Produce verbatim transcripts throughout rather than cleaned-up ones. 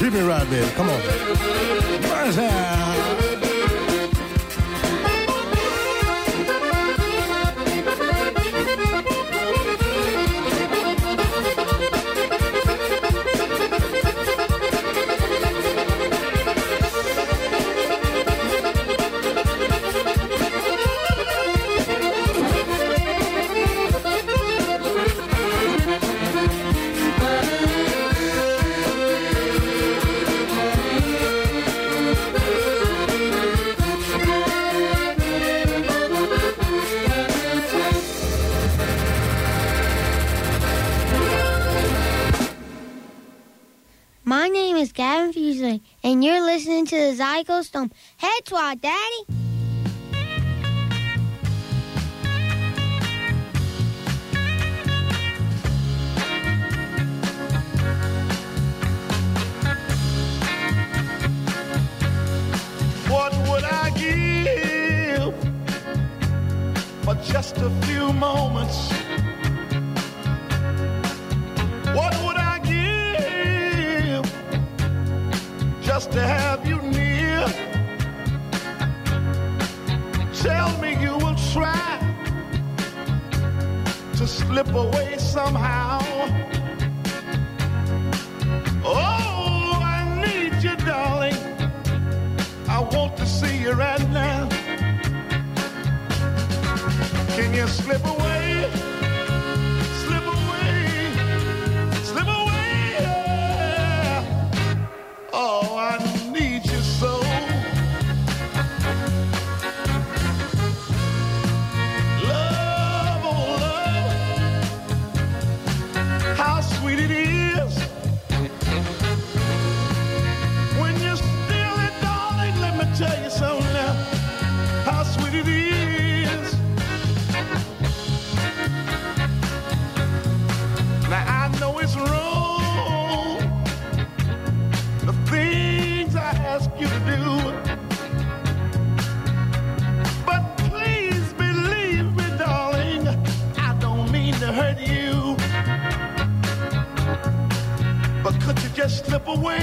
Treat me right, baby. Come on. Where's My name is Gavin Fuseli, and you're listening to the Zygos Dome. Head swat, Daddy. What would I give for just a few moments? What would I give just to have you near? Tell me you will try to slip away somehow. Oh, I need you, darling. I want to see you right now. Can you slip away? Slip away. Slip away. Yeah. Oh, I need you so. Love, oh love. How sweet it is when you're still it, darling. Let me tell you something now. How sweet it is. Now I know it's wrong, the things I ask you to do, but please believe me, darling, I don't mean to hurt you. But could you just slip away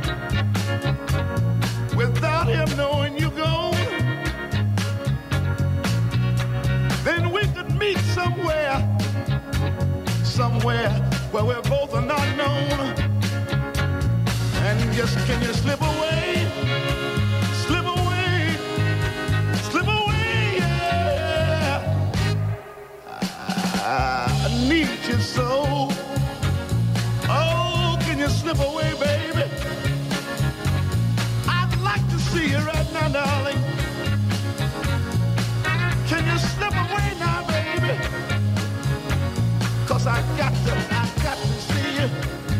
without him knowing you're gone? Then we could meet somewhere, somewhere where we're both are not known. And just can you slip away, slip away, slip away, yeah. I need you so. Oh, can you slip away, baby? I'd like to see you right now, darling. Can you slip away now, baby? Cause I got to, I got to see you.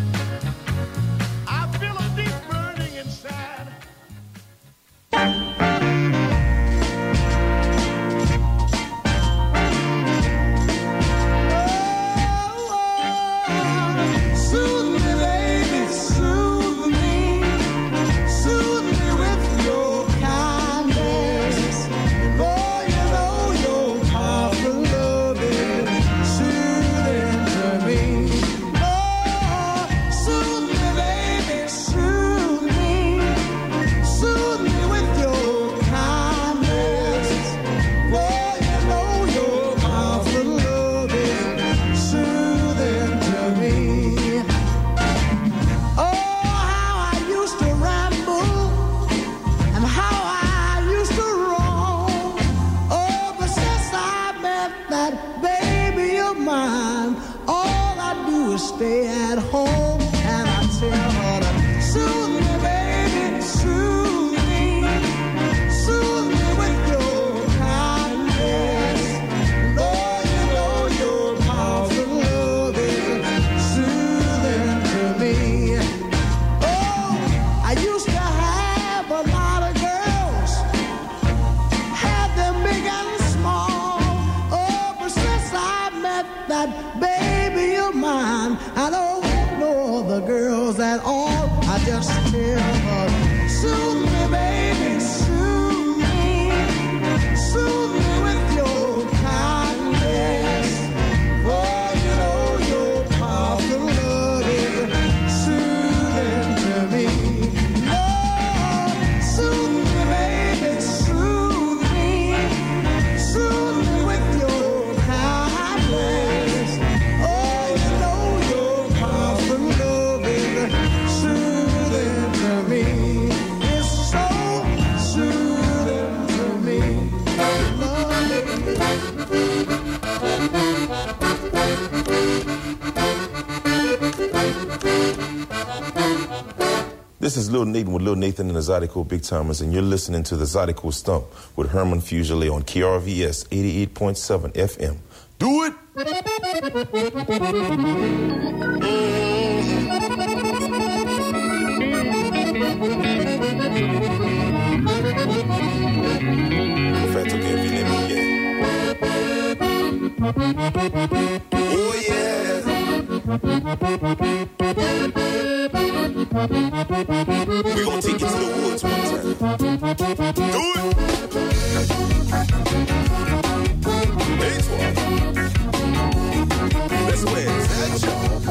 I feel a deep burning inside. Soothe me, baby, soothe me. Soothe me with your kindness. Boy, you know your powerful love is soothing to me. Oh, soothe me, baby, soothe me. Soothe me with your kindness. Boy, you know your powerful love is soothing to me. Oh, how I used to ramble and how I used to roam. Oh, but since I met that baby of mine, all I do is stay at home and I tell her to soothe me, baby, soothe me. Soothe me with your kindness. Lord, you know your powerful love is soothing to me. Oh, I used to have a lot of girls, had them big and small. Oh, but since I met that baby of mine, I don't want no other girls at all. I just tell her, soothe me, baby, soothe me. Soothe me with your kindness. Oh, you know your powerful love is soothing to me. This is Lil Nathan with Lil Nathan and the Zydeco Big Timers, and you're listening to the Zydeco Stump with Herman Fugile on K R V S eighty-eight point seven F M. Do it! Fato che vi oh yeah! We gonna take you to the woods one time. Do it! Hey, twelve. That's where it's at, y'all.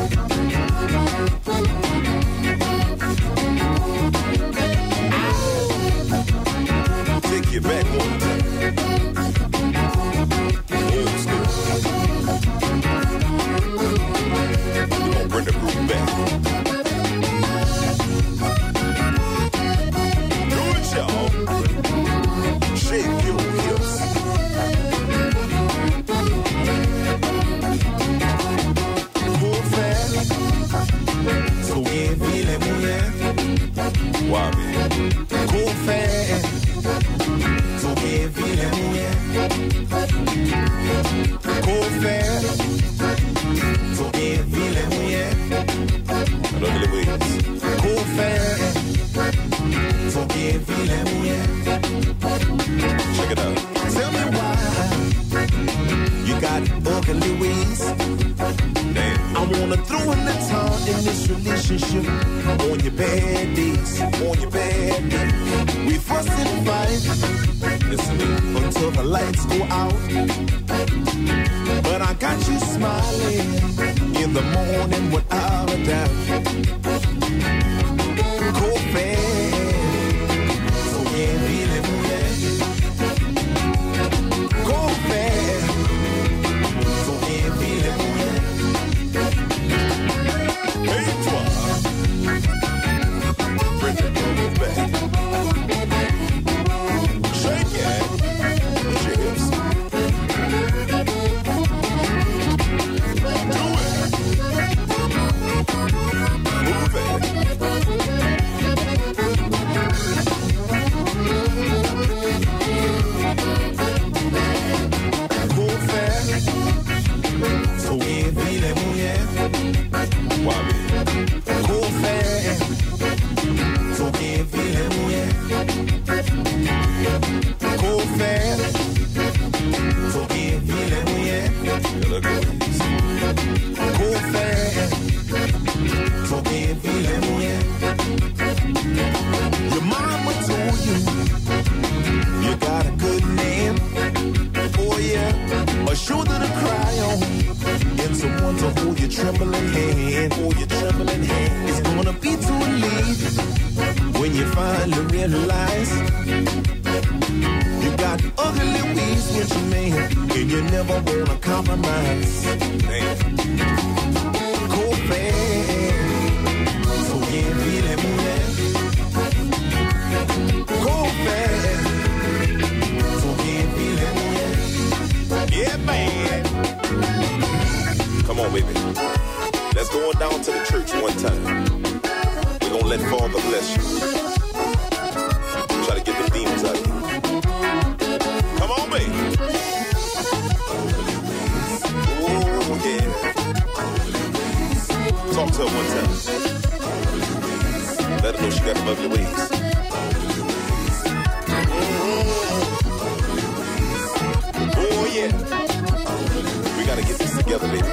Take you back one time. Old school. We gonna bring the group back. Do it, y'all. Shake your hips. Cool fast. So bien, bien, bien. Wow, man. Cool fast. So bien, bien, bien. Cool fast. So bien, bien, bien. I love the ways. Cool fast. So bien, bien, bien. Check it out. Tell me why you got ugly ways. Damn. I wanna throw in the towel in this relationship. On your bad days, on your bad days. We fuss and fight. Listen to me. Until the lights go out. But I got you smiling in the morning without a doubt. Cold fast. So yeah, really, really. Cold fast. So yeah, really, really. Hey, toi. Bring the groove back. Shake it. With your hips. Do it. Move it. Cool fast. So yeah, really, yeah. Why me? Cool fast. So yeah, really, yeah. Cool fast. So yeah, really, yeah. Look at this. Cool fast. So yeah, really, yeah. Your mama told you you got a good name. Oh yeah, a shoulder to cry on, and someone to hold your trembling hand. Hold your trembling hand. It's gonna be too late when you finally realize you got ugly ways with your man, and you never wanna compromise. Damn. Cold fast, so yeah, really move that. Cold fast, so yeah, really move that. Yeah, man. Come on, baby. Let's go on down to the church one time. We're gonna let Father bless you. Try to get the demons out of you. Come on, baby. Oh, yeah. Talk to her one time. Let her know she got some ugly ways. Oh, yeah. We gotta get this together, baby.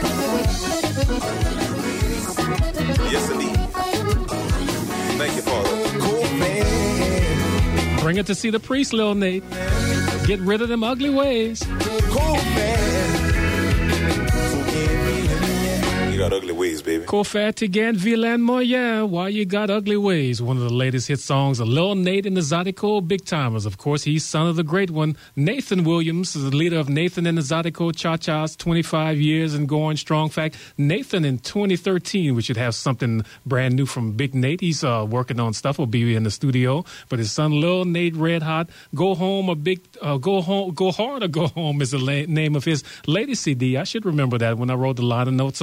Yes, indeed. Thank you, Father. Cool, man. Bring it to see the priest, Lil Nate. Get rid of them ugly ways. Cool, man. You got ugly ways, baby. Kofat again, Villain Moyen. Why You Got Ugly Ways. One of the latest hit songs of Lil Nate and the Zydeco Big Timers. Of course, he's son of the great one, Nathan Williams, is the leader of Nathan and the Zydeco Cha-Chas, twenty-five years and going strong. In fact, Nathan in twenty thirteen, we should have something brand new from Big Nate. He's uh, working on stuff. Will be in the studio. But his son, Lil Nate Red Hot, Go Home, a big, uh, Go Home, Go Hard or Go Home is the la- name of his latest C D. I should remember that when I wrote the line of notes on that one.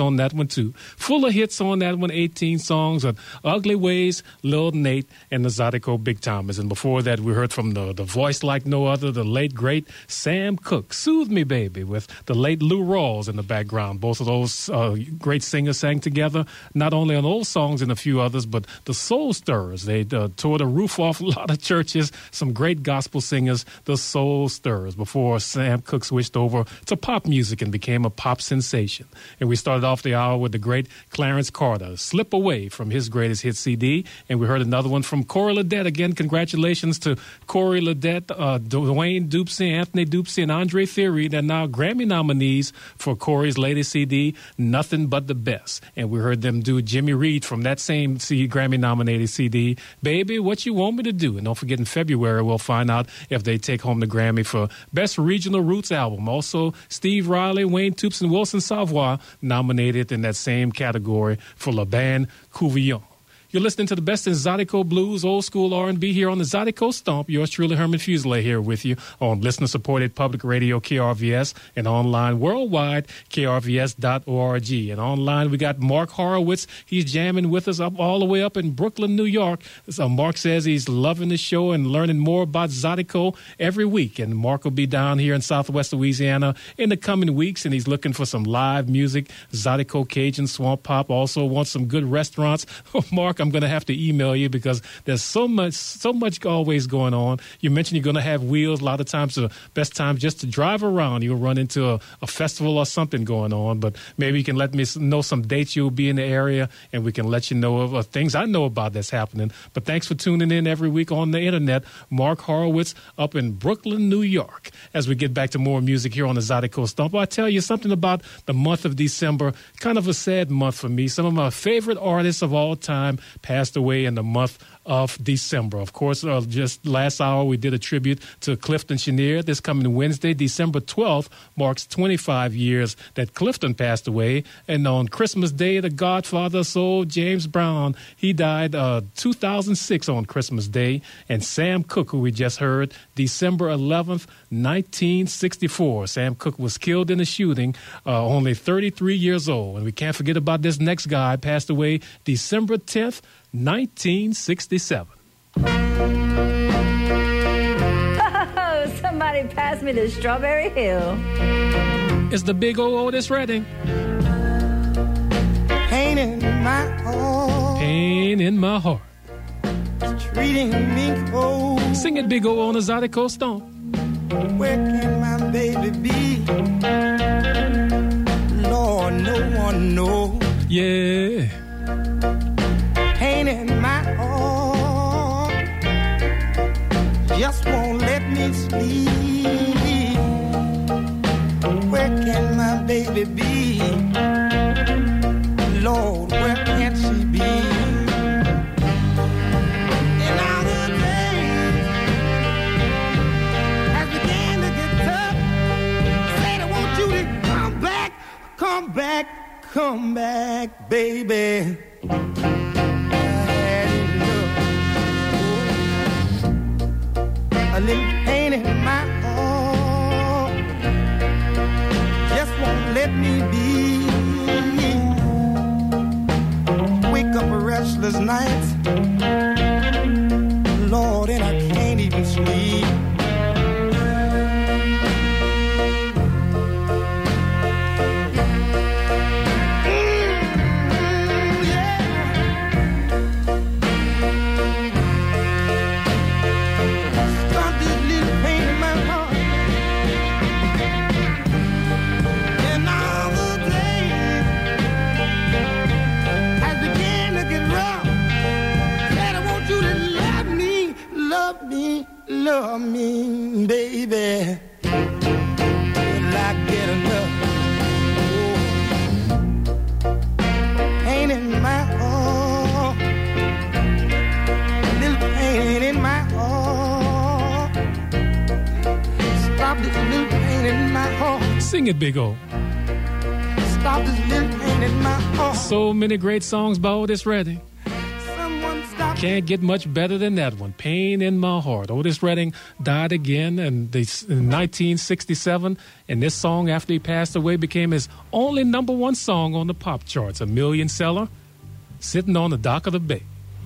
one, too. Full of hits on that one, eighteen songs of Ugly Ways, Lil Nate, and the Zydeco Big Timers. And before that, we heard from the, the voice like no other, the late, great Sam Cooke, Soothe Me Baby, with the late Lou Rawls in the background. Both of those uh, great singers sang together, not only on those songs and a few others, but the Soul Stirrers. They uh, tore the roof off a lot of churches, some great gospel singers, the Soul Stirrers, before Sam Cooke switched over to pop music and became a pop sensation. And we started off the hour with the great Clarence Carter, Slip Away, from his greatest hit C D. And we heard another one from Corey Ledet. Again, congratulations to Corey Ledet, uh, Dwayne Dupsy, Anthony Dupsy, and Andre Theory. They're now Grammy nominees for Corey's latest C D, Nothing But the Best. And we heard them do Jimmy Reed from that same C- Grammy-nominated C D, Baby, What You Want Me to Do. And don't forget, in February, we'll find out if they take home the Grammy for Best Regional Roots Album. Also, Steve Riley, Wayne Toups, and Wilson Savoy nominated in that same category for La Bande Couvillon. You're listening to the best in Zydeco Blues, old school R and B here on the Zydeco Stomp. Yours truly, Herman Fuselier, here with you on listener-supported public radio K R V S and online worldwide, K R V S dot org. And online, we got Mark Horowitz. He's jamming with us up all the way up in Brooklyn, New York. So Mark says he's loving the show and learning more about Zydeco every week. And Mark will be down here in Southwest Louisiana in the coming weeks, and he's looking for some live music, Zydeco Cajun, Swamp Pop. Also wants some good restaurants. Mark, I'm going to have to email you because there's so much, so much always going on. You mentioned you're going to have wheels. A lot of times, the best time just to drive around. You'll run into a, a festival or something going on, but maybe you can let me know some dates you'll be in the area, and we can let you know of uh, things I know about that's happening. But thanks for tuning in every week on the internet. Mark Horowitz up in Brooklyn, New York. As we get back to more music here on the Zydeco Stomp, I tell you something about the month of December. Kind of a sad month for me. Some of my favorite artists of all time passed away in the month of December. Of course, uh, just last hour we did a tribute to Clifton Chenier. This coming Wednesday, December twelfth, marks twenty-five years that Clifton passed away. And on Christmas Day, the godfather of soul, James Brown, he died uh, two thousand six on Christmas Day. And Sam Cooke, who we just heard, December eleventh, nineteen sixty-four. Sam Cooke was killed in a shooting, uh, only thirty-three years old. And we can't forget about this next guy, passed away December tenth, nineteen sixty-seven. Oh, somebody pass me the Strawberry Hill. It's the big old Otis Redding. Pain in my heart, Pain in my heart. treating me cold. Sing it, big old on the Zydeco Stomp. Where can my baby be? Lord, no one knows. Yeah. Pain in my heart, just won't let me sleep. Where can my baby be? Lord, where can she be? And now the days has begun to get tough. Said I want you to come back, come back, come back, baby. A little pain in my heart just won't let me be. Wake up a restless night, Lord, and I can't even sleep. Love me, baby, till I get enough. Oh, pain in my heart, little pain in my heart. Stop this little pain in my heart. Sing it, big old. Stop this little pain in my heart. So many great songs by Otis Redding. Someone stop can't get much better than that one. Pain in My Heart. Otis Redding died again in, the, in nineteen sixty-seven, and this song, after he passed away, became his only number one song on the pop charts, a million seller, Sitting on the Dock of the Bay.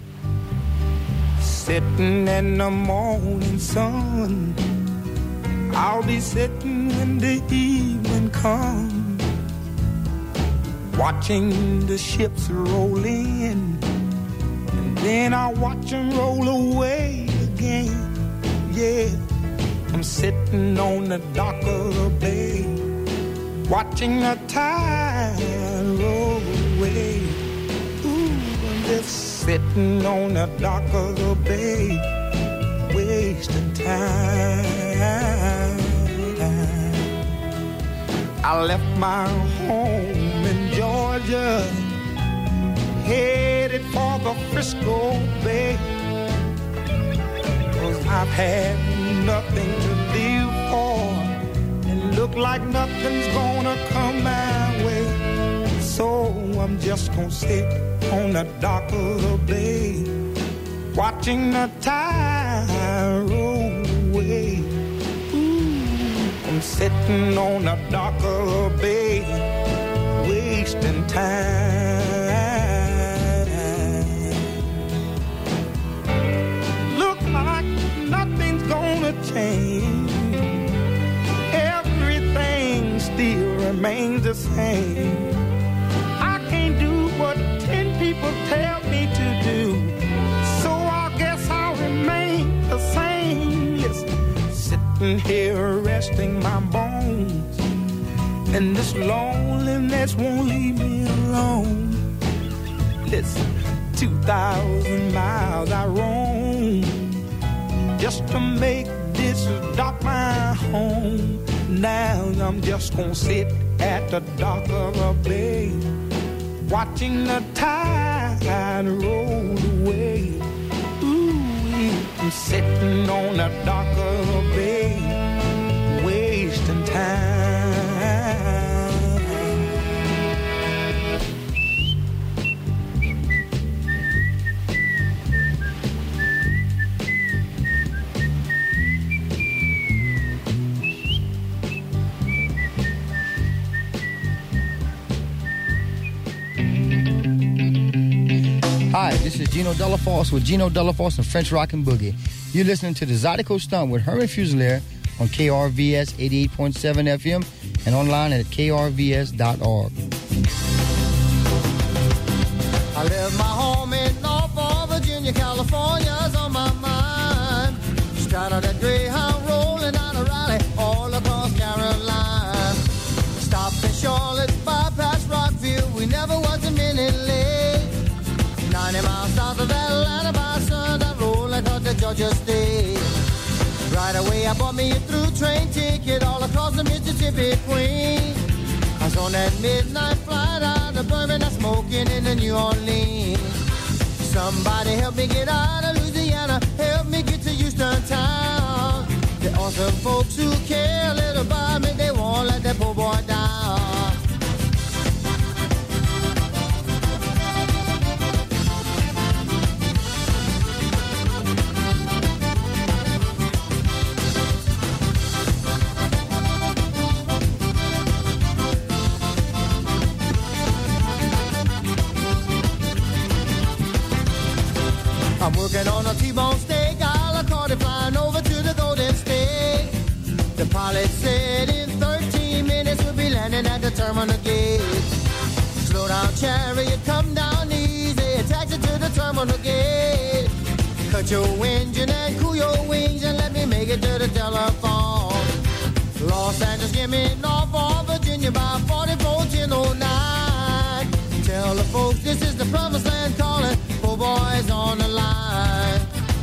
Sitting in the morning sun, I'll be sitting when the evening comes, watching the ships roll in, and then I'll watch them roll away again. Yeah, I'm sitting on the dock of the bay, watching the tide roll away. Ooh, I'm just sitting on the dock of the bay, wasting time. I left my home in Georgia, headed for the Frisco Bay, 'cause I've had nothing to live for, and look like nothing's gonna come my way. So I'm just gonna sit on the dock of the bay, watching the tide roll away. Ooh, I'm sitting on the dock of the bay, wasting time. Look like nothing's gonna change, everything still remains the same. I can't do what ten people tell me to do, so I guess I'll remain the same. Yes, sitting here resting my bones, and this loneliness won't leave me alone. Listen, two thousand miles I roam just to make this dock my home. Now I'm just gonna sit at the dock of the bay, watching the tide roll away. Ooh, I'm sitting on the dock of the bay, wasting time. Hi, this is Gino Delaforce with Gino Delaforce and French Rock and Boogie. You're listening to the Zydeco Stump with Herman Fusilier on K R V S eighty-eight point seven F M and online at K R V S dot org. I left my home in Norfolk, Virginia, California's on my mind. Started that Greyhound rolling out of Raleigh, all across Carolina. Stopped in Charlotte, bypassed Rockville, we never was a minute late. ninety miles south of Atlanta by sundown, rolling across the Georgia state. Right away I bought me a through train ticket all across the Mississippi Queen. I was on that midnight flight out of Birmingham, smoking in the New Orleans. Somebody help me get out of Louisiana, help me get to Houston town. There are some folks who care a little about me, they won't let that poor boy down. I'm working on a T-bone steak, a la carte, flying over to the Golden State. The pilot said in thirteen minutes we'll be landing at the terminal gate. Slow down, chariot, come down easy, taxi to the terminal gate. Cut your engine and cool your wings and let me make it to the telephone. Los Angeles, give me Norfolk, Virginia by forty-four ten oh nine. Tell the folks this is the promised land calling, poor boys on the line.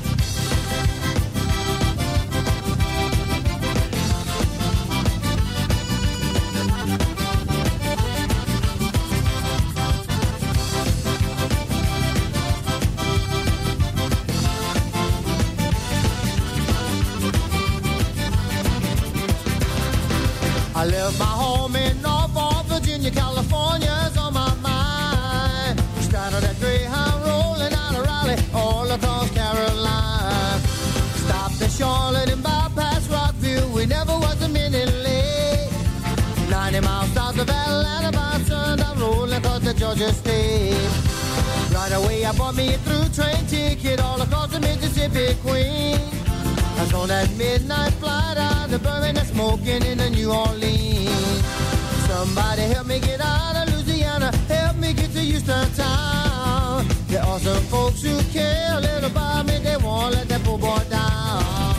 I left my home in Norfolk, Virginia, California's on my mind. Started that Greyhound rolling out of Raleigh, all across Caroline. Stopped at Charlotte and bypassed Rockville. We never was a minute late. ninety miles south of Atlanta by sundown, rolling across the Georgia state. Right away I bought me a through train ticket all across the Mississippi Queen. I was on that midnight flight out of Birmingham, smoking in the New Orleans. Somebody help me get out of Louisiana, help me get to Houston town. There are some folks who care a little about me, they won't let that poor boy down.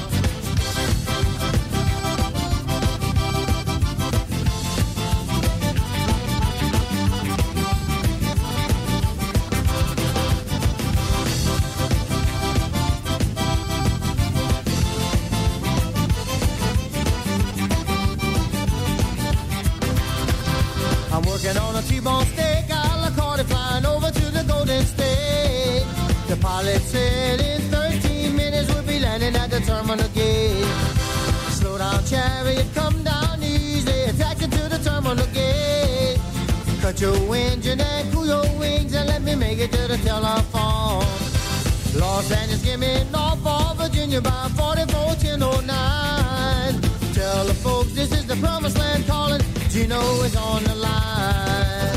Working on a T-bone steak, a la carte, flying over to the Golden State. The pilot said in thirteen minutes we'll be landing at the terminal gate. Slow down, chariot, come down easy, taxi to the terminal gate. Cut your engine and cool your wings and let me make it to the telephone. Los Angeles, give me Norfolk, Virginia by forty-four ten oh nine. Tell the folks this is the promised land calling. Gino is on the line.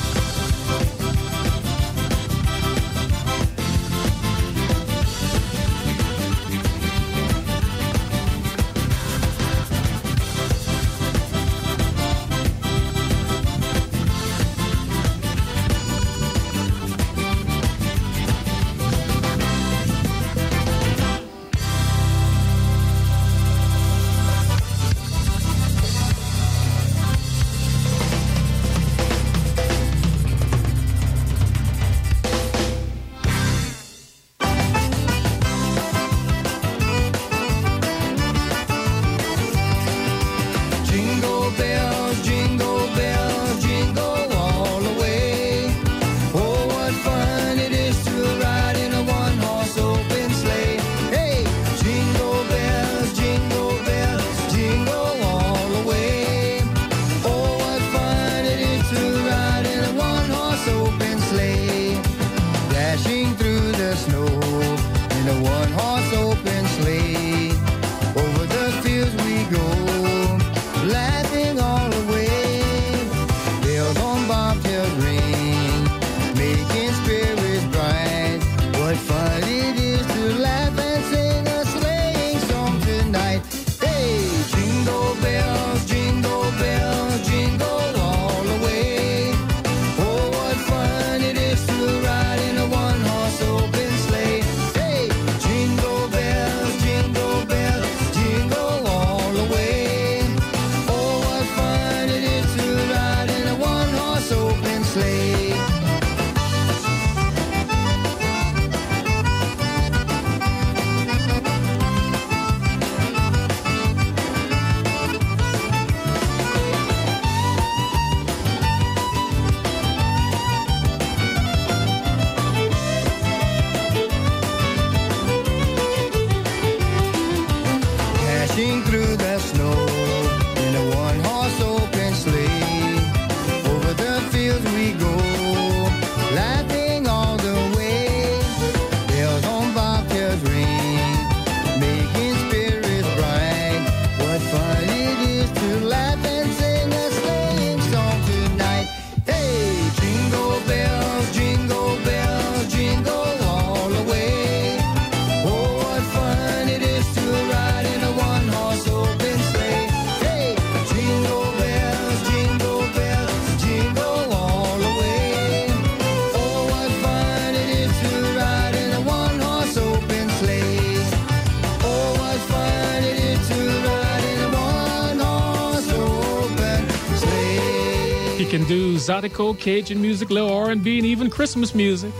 Can do Zydeco, Cajun music, little R and B, and even Christmas music.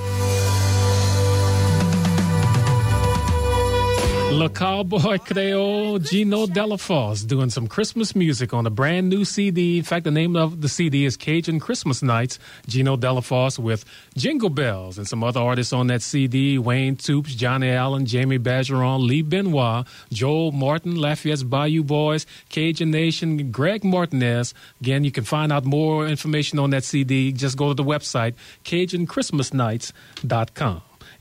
Le Cowboy Creole, Gino Delafosse, doing some Christmas music on a brand new C D. In fact, the name of the C D is Cajun Christmas Nights. Gino Delafosse with Jingle Bells, and some other artists on that C D: Wayne Toops, Johnny Allen, Jamie Bergeron, Lee Benoit, Joel Martin, Lafayette's Bayou Boys, Cajun Nation, Greg Martinez. Again, you can find out more information on that C D. Just go to the website, Cajun Christmas Nights dot com.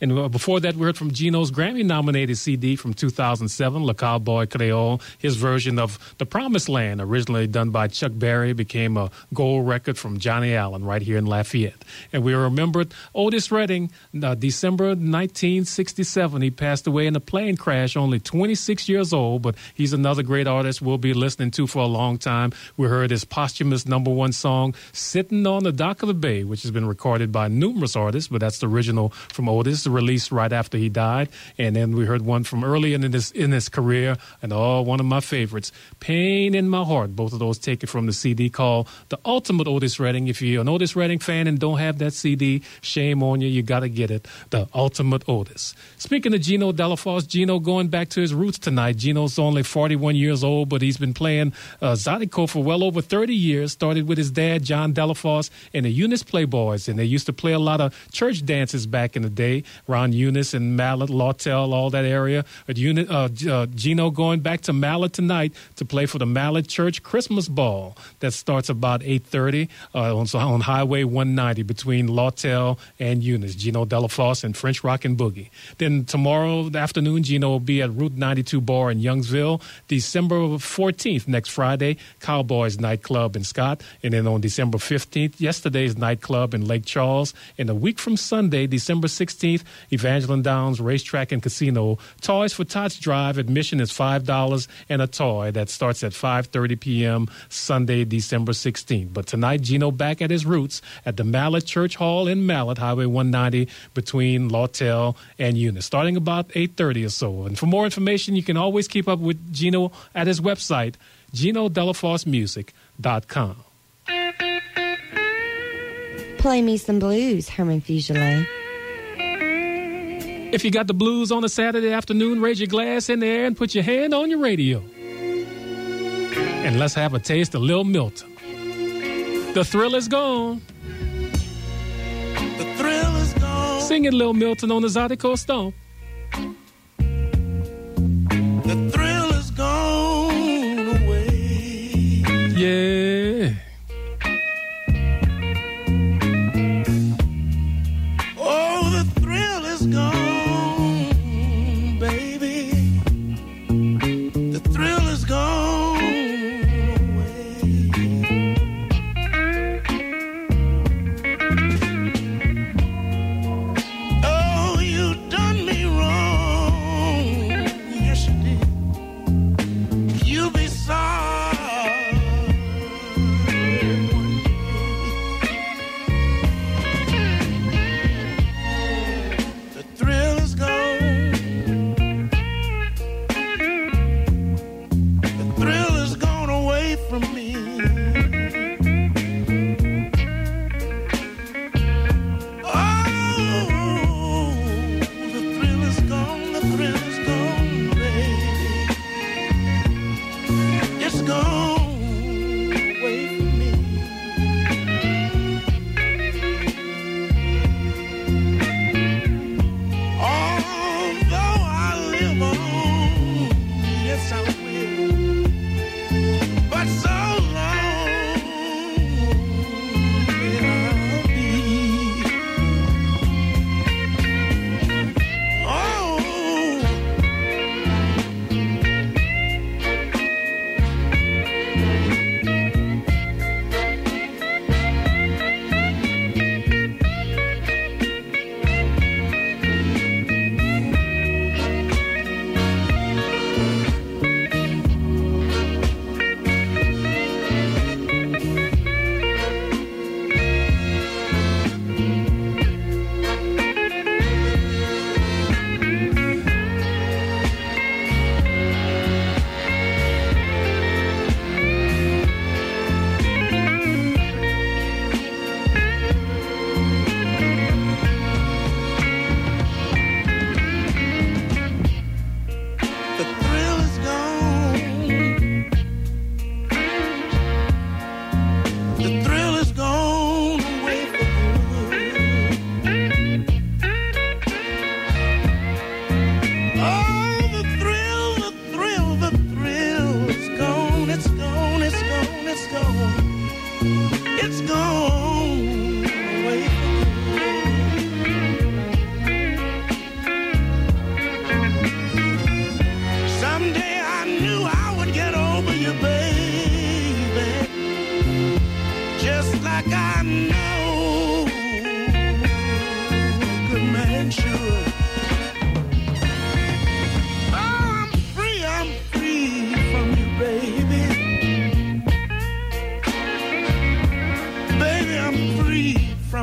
And uh, before that, we heard from Gino's Grammy-nominated C D from two thousand seven, Le Cowboy Creole. His version of The Promised Land, originally done by Chuck Berry, became a gold record from Johnny Allen right here in Lafayette. And we remembered Otis Redding, uh, December nineteen sixty-seven. He passed away in a plane crash, only twenty-six years old, but he's another great artist we'll be listening to for a long time. We heard his posthumous number one song, Sitting on the Dock of the Bay, which has been recorded by numerous artists, but that's the original from Otis, released right after he died. And then we heard one from early in his, in his career, and oh, one of my favorites, Pain in My Heart. Both of those taken from the C D called The Ultimate Otis Redding. If you're an Otis Redding fan and don't have that C D, shame on you. You got to get it. The Ultimate Otis. Speaking of Gino Delafosse, Gino going back to his roots tonight. Gino's only forty-one years old, but he's been playing uh, Zydeco for well over thirty years. Started with his dad, John Delafosse, and the Eunice Playboys. And they used to play a lot of church dances back in the day around Eunice and Mallet, Lawtell, all that area. But Uni- uh, uh, Gino going back to Mallet tonight to play for the Mallet Church Christmas Ball. That starts about eight thirty uh, on, on Highway one ninety between Lawtell and Eunice. Gino Delafosse and French Rockin' Boogie. Then tomorrow afternoon, Gino will be at Route ninety-two Bar in Youngsville. December fourteenth, next Friday, Cowboys Nightclub in Scott. And then on December fifteenth, yesterday's nightclub in Lake Charles. And a week from Sunday, December sixteenth, Evangeline Downs Racetrack and Casino. Toys for Tots Drive. Admission is five dollars and a toy. That starts at five thirty p.m. Sunday, December sixteenth. But tonight, Gino back at his roots at the Mallet Church Hall in Mallet, Highway one ninety, between Lawtell and Eunice, starting about eight thirty or so. And for more information, you can always keep up with Gino at his website, gino delafosse music dot com. Play me some blues, Herman Fugele. If you got the blues on a Saturday afternoon, raise your glass in the air and put your hand on your radio. And let's have a taste of Lil Milton. The thrill is gone. The thrill is gone. Sing it, Lil Milton, on the Zydeco Stomp. The thrill is gone away. Yeah. Oh, the thrill is gone, baby. The thrill is gone away. Oh, you done me wrong. Yes, you did. You'll be sorry. The thrill is gone. The thrill is gone away from me. Oh, the thrill is gone. The thrill is gone, baby. It's gone away from me. Although I live on, yes I will. But so long will I be. Oh.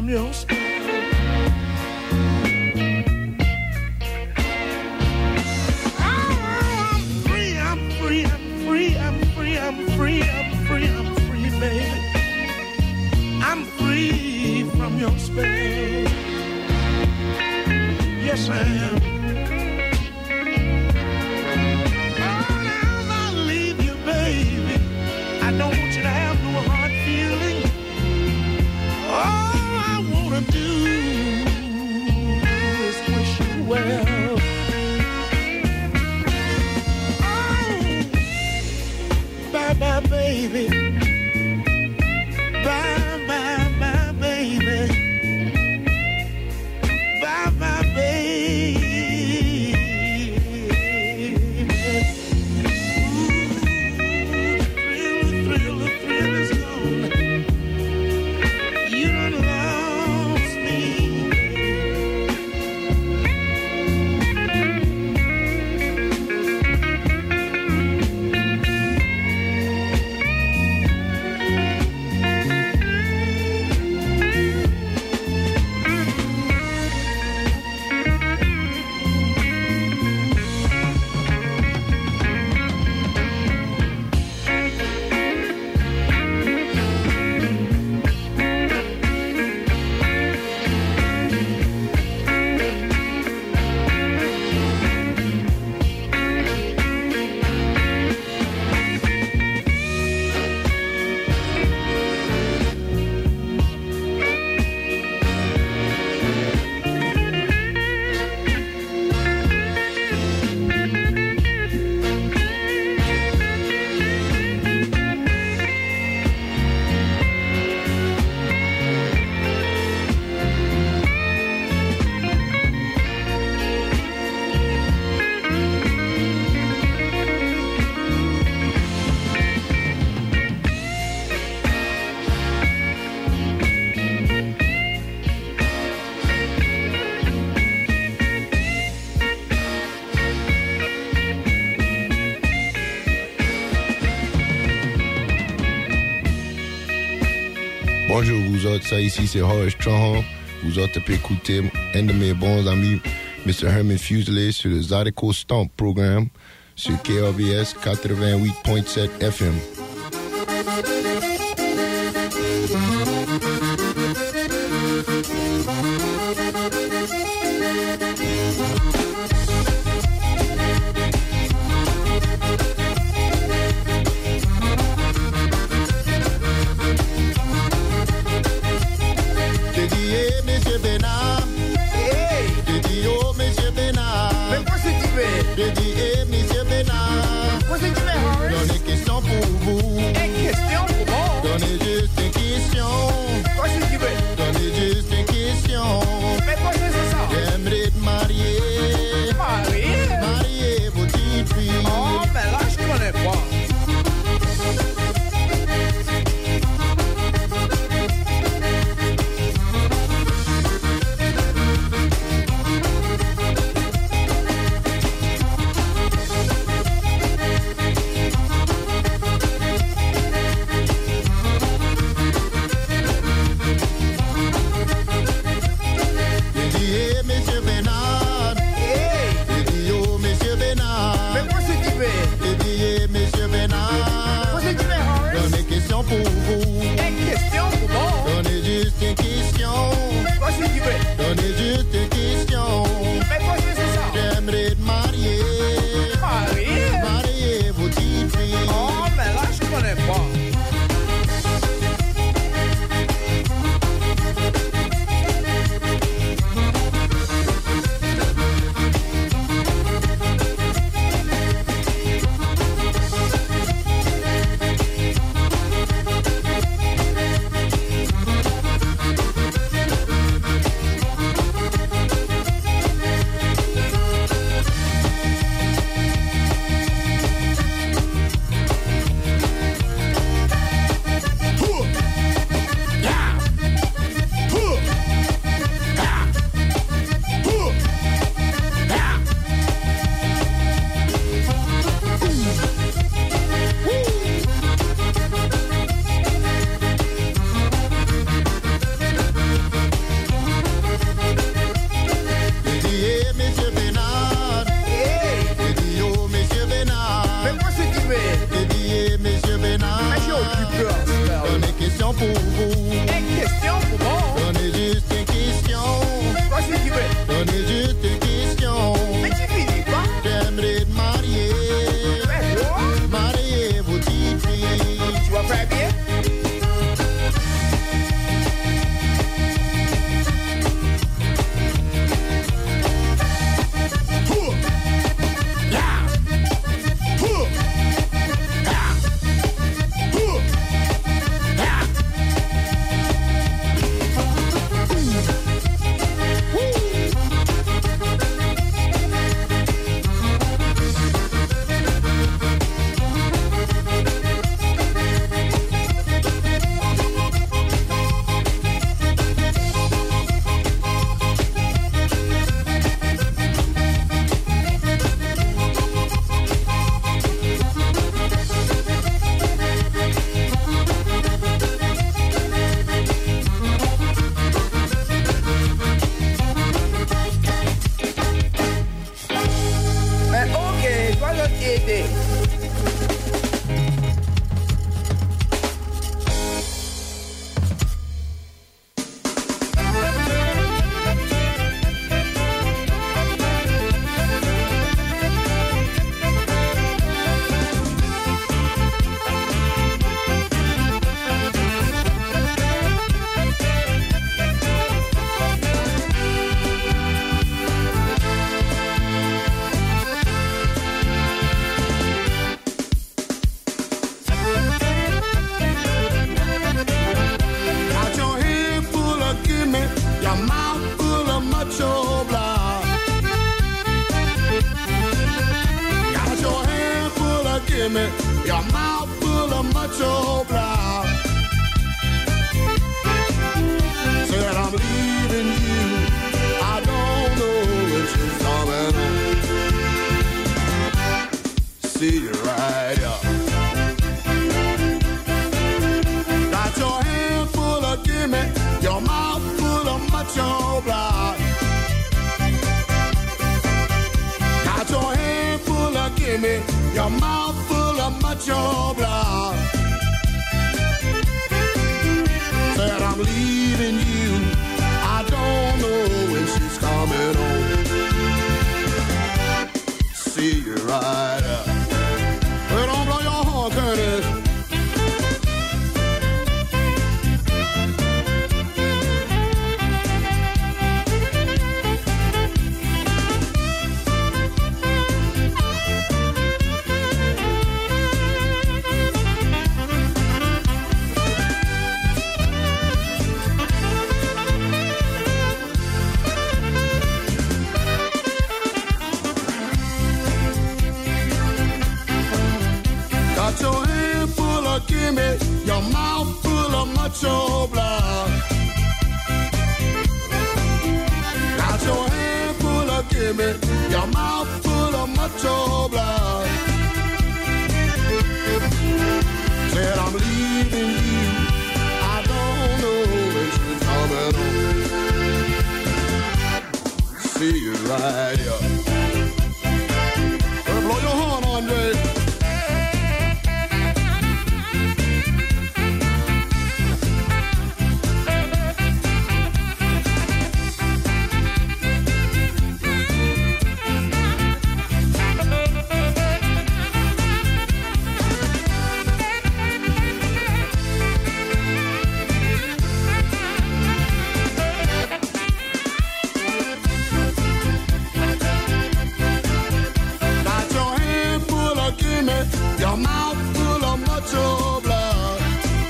from your spell. I'm free, I'm free, I'm free, baby. I'm free from your spell. Yes, I am. Oh, now I'll leave you, baby. I don't want you to have no hard feeling. All I want to do is wish you well. Bye, baby. Bye, bye, bye, baby. Bye, bye, baby. Ooh, the thrill, the thrill, the thrill is gone. You done lost me. Bonjour vous autres, ça ici c'est Horace Stronghold. Vous autres pouvez écouter un de mes bons amis, mister Herman Fuselier, sur le Zydeco Stomp Programme sur K R V S quatre-vingt-huit point sept F M. J'ai dit, eh, monsieur Bénard. Quoi c'est que tu mets, Horace? J'en ai question pour vous. Une question pour moi? Donnez juste une question. Quoi c'est que tu veux? Donnez juste une question. Mais quoi c'est ça? J'aimerais te marier. Marier? Marier vos petites filles. Oh, mais là, je connais pas. Quoi je t'ai Your mouth full of macho blah. Said I'm leaving you. I don't know when she's coming home. See you right up. Got your hand full of gimme. Your mouth full of macho blah. Got your hand full of gimme. Your mouth full of macho blah. Said I'm leaving you. I don't know when she's coming home. See you right up. Well, don't blow your horn, Curtis. Got your hand full of gimme, your mouth full of macho blah. Got your hand full of gimme, your mouth full of macho blah. Said I'm leaving you, I don't know when she's coming home. See you right up. Well, blow your horn, Andre. Your mouth full of macho blood.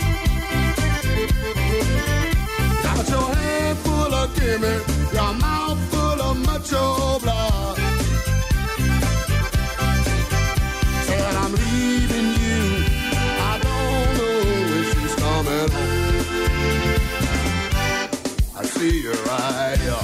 Got your hand full of gimme. Your mouth full of macho blood. Said I'm leaving you. I don't know when she's coming home. I see you right up.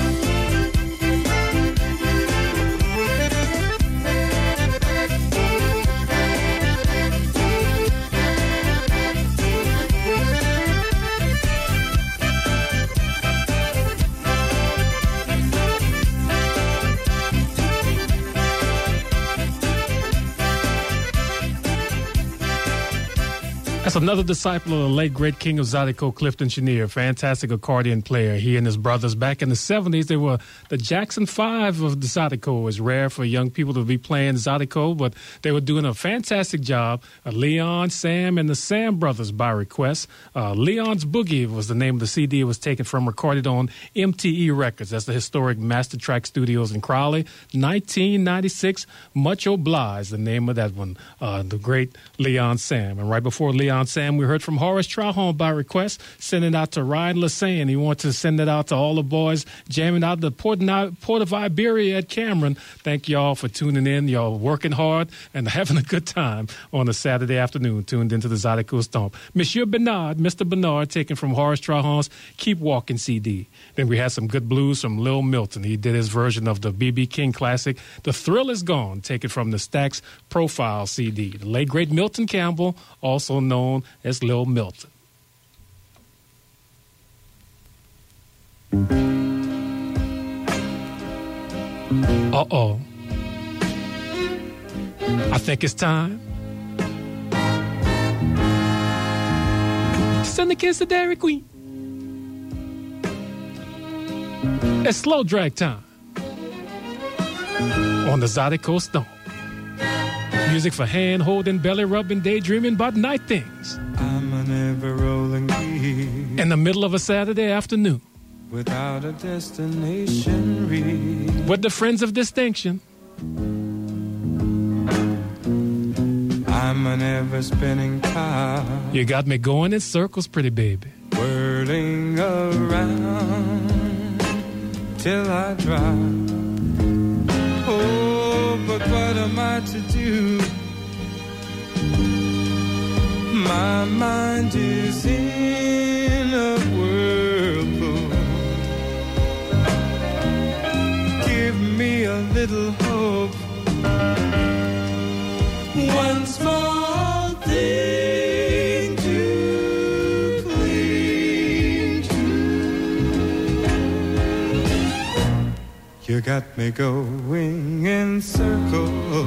That's another disciple of the late great king of Zydeco, Clifton Chenier, fantastic accordion player. He and his brothers back in the seventies, they were the Jackson Five of the Zydeco. It's rare for young people to be playing Zydeco, but they were doing a fantastic job. Uh, Leon, Sam, and the Sam Brothers by request. Uh, Leon's Boogie was the name of the C D. It was taken from, recorded on M T E Records. That's the historic Master Track Studios in Crowley. nineteen ninety-six, Much Obliged, the name of that one. Uh, the great Leon Sam. And right before Leon Sam, we heard from Horace Trahorn by request, sending out to Ryan Lassane. He wanted to send it out to all the boys jamming out the Port, Port of Iberia at Cameron. Thank y'all for tuning in. Y'all working hard and having a good time on a Saturday afternoon, tuned into the Zydeco Stomp. Monsieur Bernard, Mister Bernard, taken from Horace Trahorn's Keep Walking C D. Then we had some good blues from Lil Milton. He did his version of the B B King classic, The Thrill Is Gone, taken from the Stax Profile C D. The late, great Milton Campbell, also known as Lil Milton. Uh-oh. I think it's time to send the kids to Dairy Queen. It's slow drag time on the Zydeco Stomp. Music for hand-holding, belly-rubbing, daydreaming about night things. I'm an ever-rolling wheel in the middle of a Saturday afternoon without a destination reach. With the friends of distinction. I'm an ever-spinning top. You got me going in circles, pretty baby. Whirling around till I drop. Oh, but what am I to do? My mind is in a whirlpool. Give me a little hope. One small thing to cling to. You got me going in circles.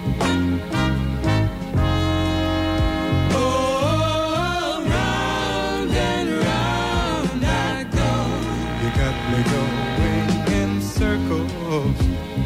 Oh, round and round I go. You got me going in circles.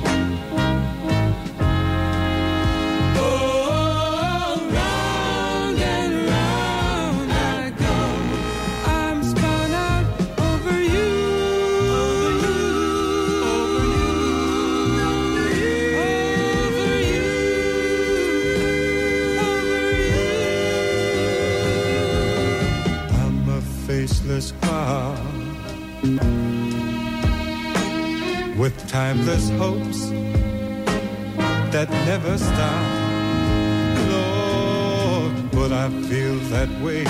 With timeless hopes that never stop. Lord, but I feel that way.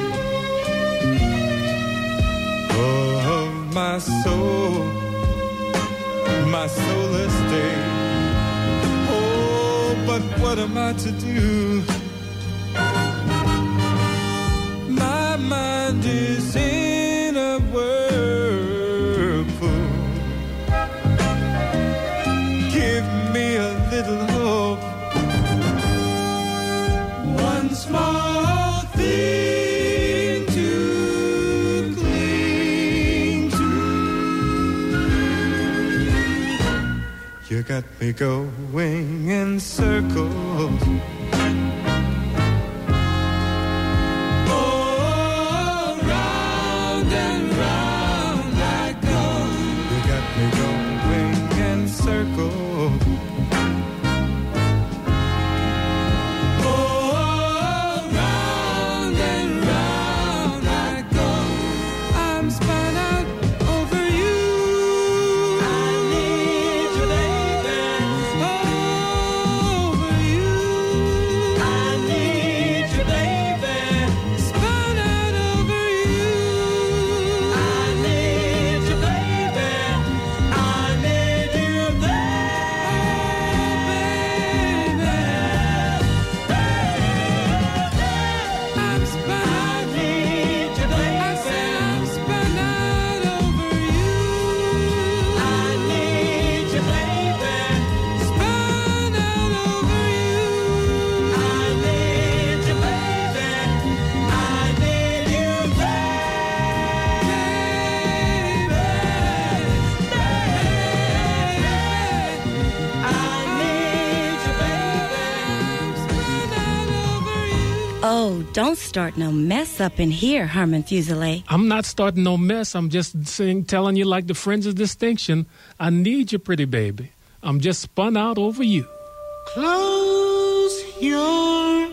Oh, my soul, my soulless day. Oh, but what am I to do? My mind is in a whirlpool. Give me a little hope. One small thing to cling to. You got me going in circles. Don't start no mess up in here, Herman Fuselier. I'm not starting no mess. I'm just saying, telling you like the friends of distinction. I need you, pretty baby. I'm just spun out over you. Close your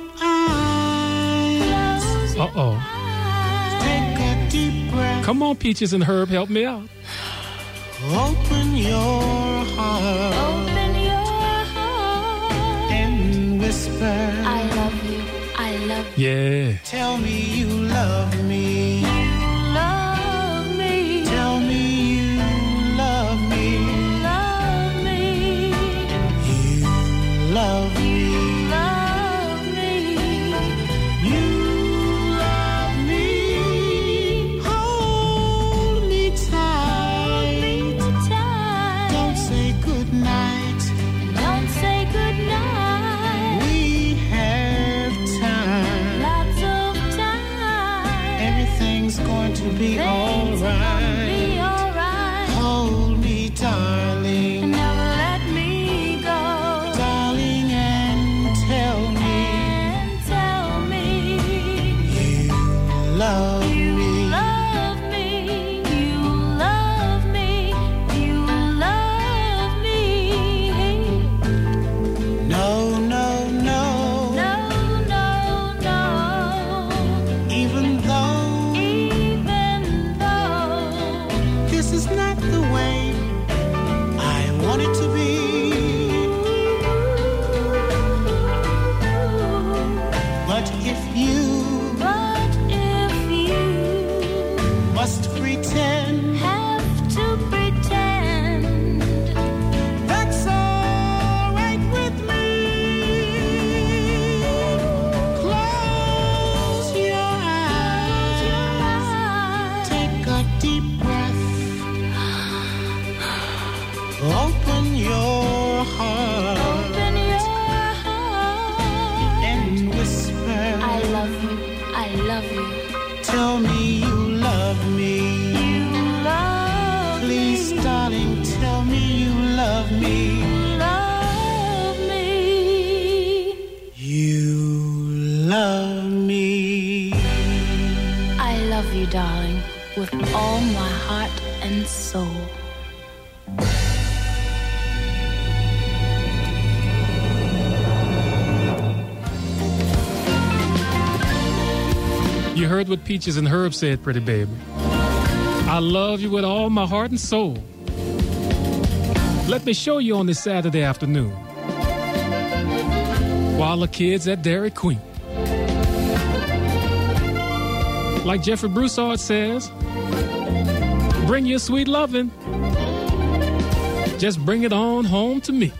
eyes. Uh-oh. Take a deep breath. Come on, Peaches and Herb, help me out. Open your heart. Open your heart. And whisper. I love you. I love you. Yeah. Tell me you love me. You love me. Tell me you love me. Love me. You love me. Love me. You love me. Hold me tight. Hold me tight. Don't say goodnight. Don't say goodnight. darling, with all my heart and soul. You heard what Peaches and Herb said, pretty baby. I love you with all my heart and soul. Let me show you on this Saturday afternoon while the kids at Dairy Queen. Like Jeffrey Broussard says, bring your sweet lovin', just bring it on home to me.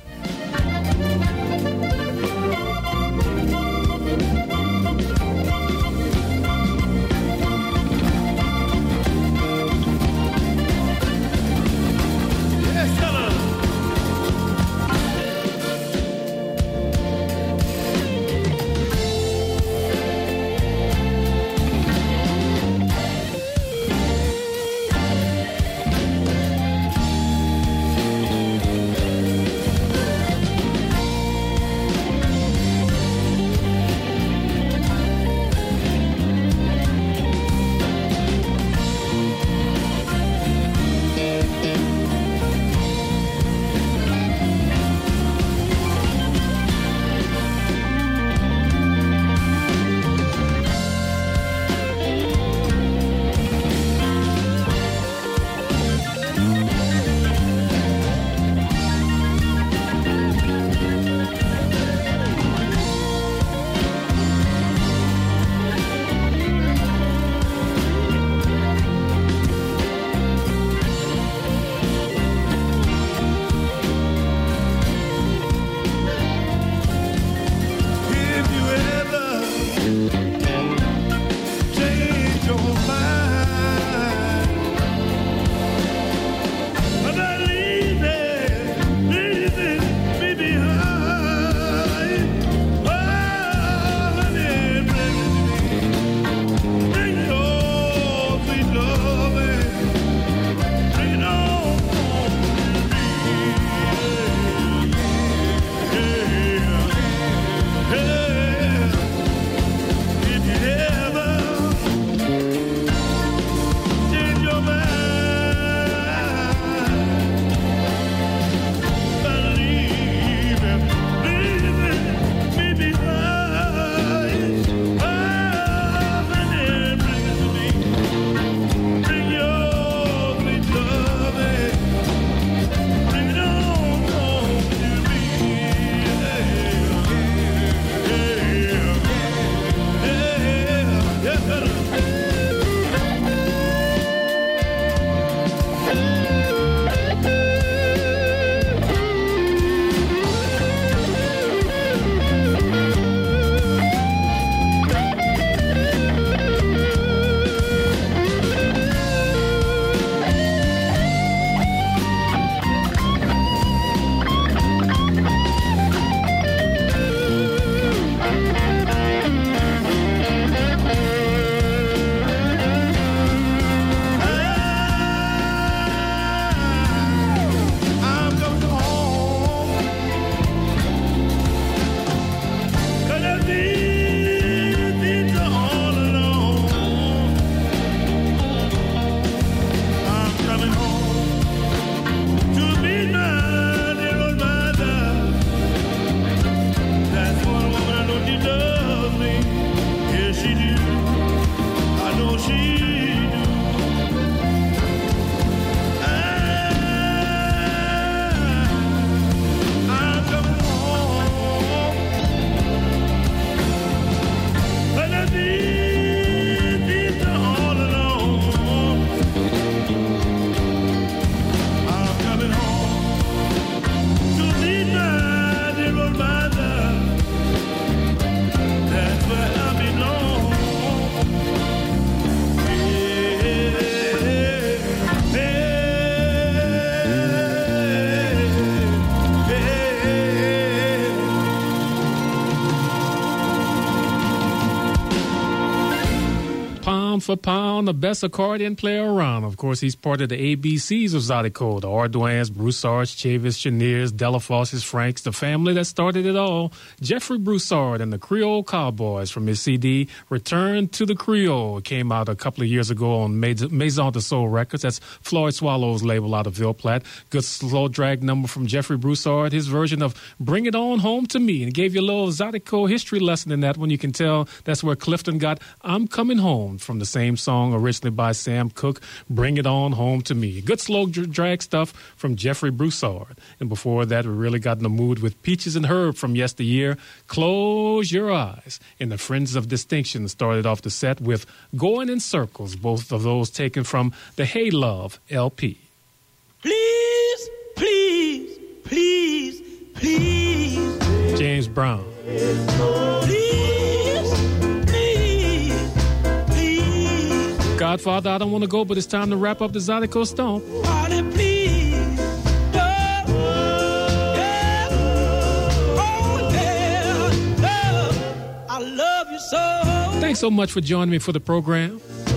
pound for pound, the best accordion player around. Of course, he's part of the A B Cs of Zydeco, the Ardoins, Broussards, Chavis, Cheniers, Delafosses, Franks, the family that started it all. Jeffrey Broussard and the Creole Cowboys from his C D, Return to the Creole. It came out a couple of years ago on Maison de Soul Records. That's Floyd Swallow's label out of Ville Platte. Good slow drag number from Jeffrey Broussard, his version of Bring It On Home to Me. And he gave you a little Zydeco history lesson in that one. You can tell that's where Clifton got I'm Coming Home from the same song originally by Sam Cooke, Bring It On Home to Me. Good slow drag stuff from Jeffrey Broussard. And before that, we really got in the mood with Peaches and Herb from yesteryear, Close Your Eyes. And the Friends of Distinction started off the set with Going in Circles, both of those taken from the Hey Love L P. Please, please, please, please. James Brown. Please, please, please. Godfather, I don't want to go, but it's time to wrap up the Zydeco Stomp. Honey, please. Love, yeah. Oh, yeah. Love, I love you so. Thanks so much for joining me for the program.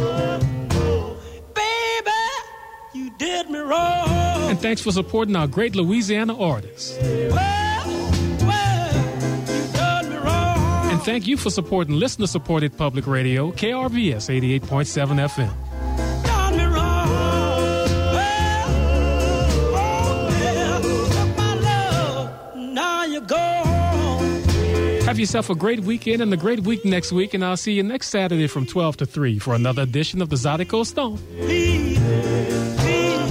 Baby, you did me wrong. And thanks for supporting our great Louisiana artists. Well, well, you done me wrong. And thank you for supporting listener-supported public radio, K R V S eighty-eight point seven F M. Done me wrong. Well, oh, well, took my love, now you're gone. Have yourself a great weekend and a great week next week, and I'll see you next Saturday from twelve to three for another edition of the Zydeco Stomp. Please, please.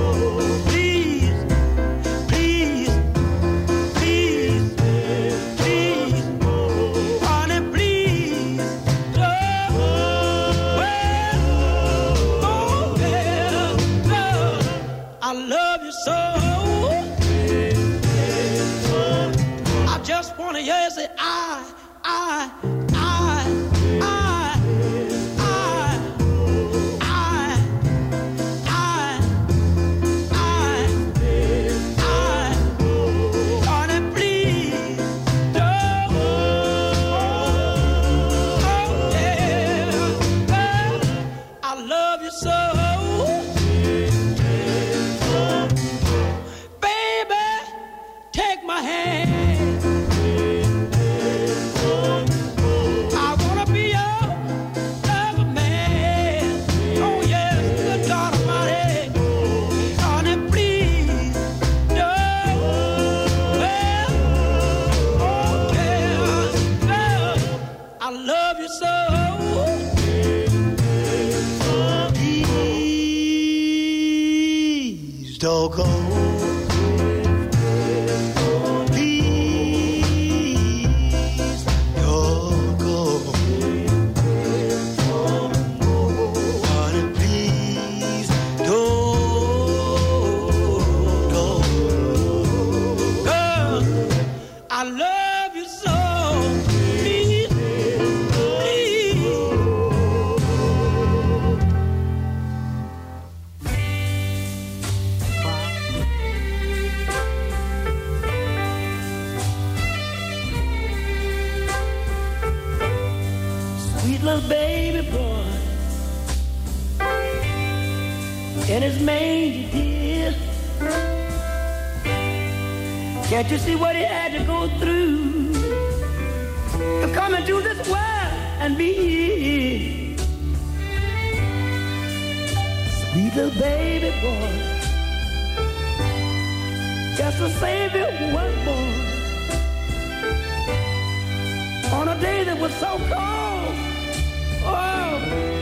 Yes, I, I, I, I, I, I, I, I, I, honey, please, don't, oh, yeah, I love you so, baby, take my hand. Don't go. Please don't go. Honey, please don't go. Girl, I love you so. Please, please. Little baby boy in his manger, dear. Can't you see what he had to go through to come into this world and be here? Sweet little baby boy, just to save you one more on a day that was so cold. Oh,